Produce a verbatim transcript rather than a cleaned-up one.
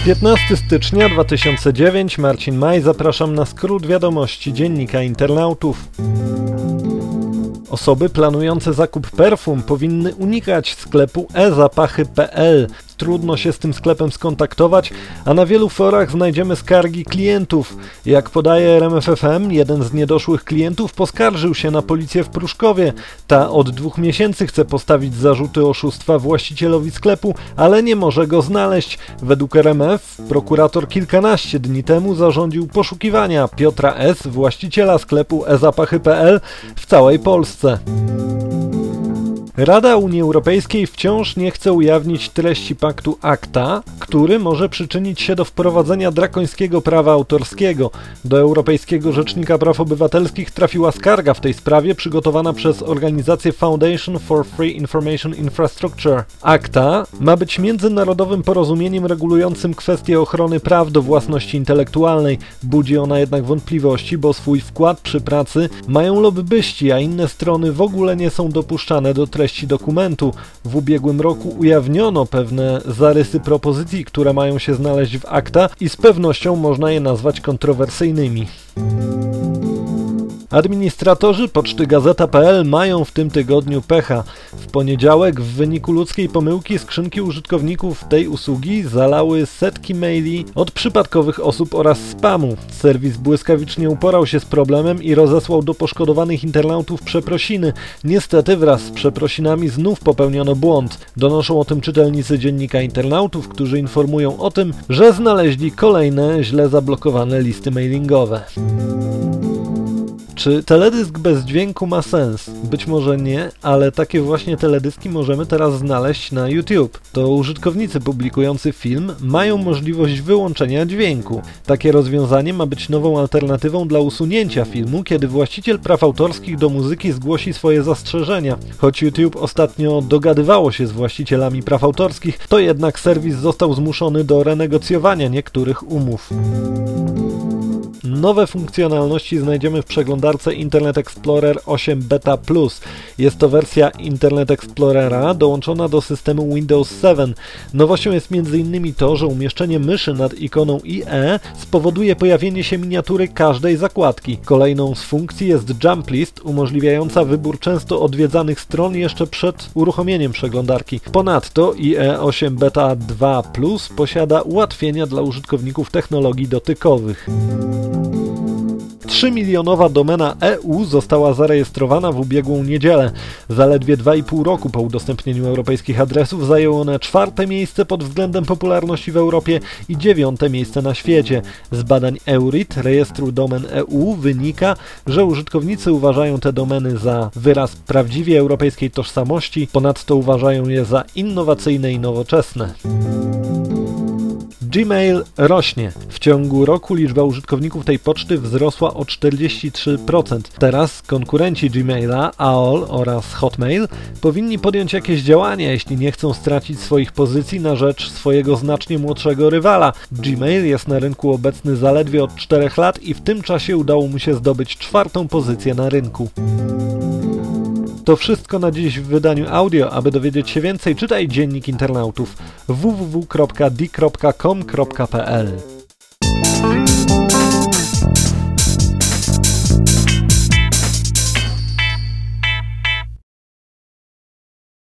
piętnastego stycznia dwa tysiące dziewiątego, Marcin Maj, zapraszam na skrót wiadomości Dziennika Internautów. Osoby planujące zakup perfum powinny unikać sklepu e zapachy kropka pe el. Trudno się z tym sklepem skontaktować, a na wielu forach znajdziemy skargi klientów. Jak podaje R M F F M, jeden z niedoszłych klientów poskarżył się na policję w Pruszkowie. Ta od dwóch miesięcy chce postawić zarzuty oszustwa właścicielowi sklepu, ale nie może go znaleźć. Według R M F prokurator kilkanaście dni temu zarządził poszukiwania Piotra S., właściciela sklepu e zapachy kropka pe el w całej Polsce. Rada Unii Europejskiej wciąż nie chce ujawnić treści paktu ACTA, który może przyczynić się do wprowadzenia drakońskiego prawa autorskiego. Do Europejskiego Rzecznika Praw Obywatelskich trafiła skarga w tej sprawie przygotowana przez organizację Foundation for Free Information Infrastructure. ACTA ma być międzynarodowym porozumieniem regulującym kwestie ochrony praw do własności intelektualnej. Budzi ona jednak wątpliwości, bo swój wkład przy pracy mają lobbyści, a inne strony w ogóle nie są dopuszczane do treści dokumentu. W ubiegłym roku ujawniono pewne zarysy propozycji, które mają się znaleźć w ACTA i z pewnością można je nazwać kontrowersyjnymi. Administratorzy Poczty Gazeta kropka pe el mają w tym tygodniu pecha. W poniedziałek w wyniku ludzkiej pomyłki skrzynki użytkowników tej usługi zalały setki maili od przypadkowych osób oraz spamu. Serwis błyskawicznie uporał się z problemem i rozesłał do poszkodowanych internautów przeprosiny. Niestety wraz z przeprosinami znów popełniono błąd. Donoszą o tym czytelnicy Dziennika Internautów, którzy informują o tym, że znaleźli kolejne źle zablokowane listy mailingowe. Czy teledysk bez dźwięku ma sens? Być może nie, ale takie właśnie teledyski możemy teraz znaleźć na YouTube. To użytkownicy publikujący film mają możliwość wyłączenia dźwięku. Takie rozwiązanie ma być nową alternatywą dla usunięcia filmu, kiedy właściciel praw autorskich do muzyki zgłosi swoje zastrzeżenia. Choć YouTube ostatnio dogadywało się z właścicielami praw autorskich, to jednak serwis został zmuszony do renegocjowania niektórych umów. Nowe funkcjonalności znajdziemy w przeglądarce Internet Explorer osiem Beta Plus. Jest to wersja Internet Explorera dołączona do systemu Windows siedem. Nowością jest między innymi to, że umieszczenie myszy nad ikoną I E spowoduje pojawienie się miniatury każdej zakładki. Kolejną z funkcji jest Jump List, umożliwiająca wybór często odwiedzanych stron jeszcze przed uruchomieniem przeglądarki. Ponadto I E osiem Beta dwa Plus posiada ułatwienia dla użytkowników technologii dotykowych. trzymilionowa domena E U została zarejestrowana w ubiegłą niedzielę. Zaledwie dwa i pół roku po udostępnieniu europejskich adresów zajęły one czwarte miejsce pod względem popularności w Europie i dziewiąte miejsce na świecie. Z badań Eurit, rejestru domen E U, wynika, że użytkownicy uważają te domeny za wyraz prawdziwie europejskiej tożsamości, ponadto uważają je za innowacyjne i nowoczesne. Gmail rośnie. W ciągu roku liczba użytkowników tej poczty wzrosła o czterdzieści trzy procent. Teraz konkurenci Gmaila, A O L oraz Hotmail powinni podjąć jakieś działania, jeśli nie chcą stracić swoich pozycji na rzecz swojego znacznie młodszego rywala. Gmail jest na rynku obecny zaledwie od czterech lat i w tym czasie udało mu się zdobyć czwartą pozycję na rynku. To wszystko na dziś w wydaniu audio. Aby dowiedzieć się więcej, czytaj Dziennik Internautów w w w kropka d kropka com kropka pe el.